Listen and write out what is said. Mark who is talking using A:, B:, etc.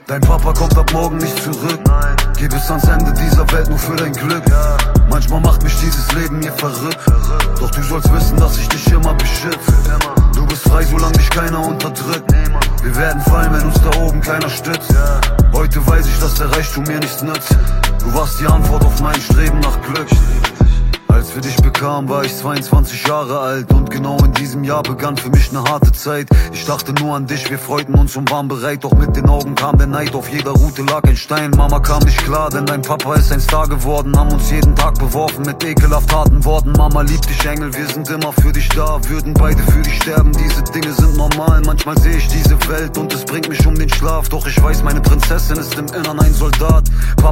A: Dein Papa kommt ab morgen nicht zurück. Geh bis ans Ende dieser Welt nur für dein Glück. Manchmal macht mich dieses Leben hier verrückt. Doch du sollst wissen, dass ich dich immer beschütze. Du bist frei, solange dich keiner unterdrückt. Wir werden fallen, wenn uns da oben keiner stützt. Heute weiß ich, dass der Reichtum mir nichts nützt. Du warst die Antwort auf mein Streben nach Glück. Als wir dich bekamen, war ich 22 Jahre alt. Und genau in diesem Jahr begann für mich eine harte Zeit. Ich dachte nur an dich, wir freuten uns und waren bereit. Doch mit den Augen kam der Neid, auf jeder Route lag ein Stein. Mama kam nicht klar, denn dein Papa ist ein Star geworden. Haben uns jeden Tag beworfen mit ekelhaft harten Worten. Mama liebt dich, Engel, wir sind immer für dich da. Würden beide für dich sterben, diese Dinge sind normal. Manchmal sehe ich diese Welt und es bringt mich um den Schlaf. Doch ich weiß, meine Prinzessin ist im Innern ein Soldat.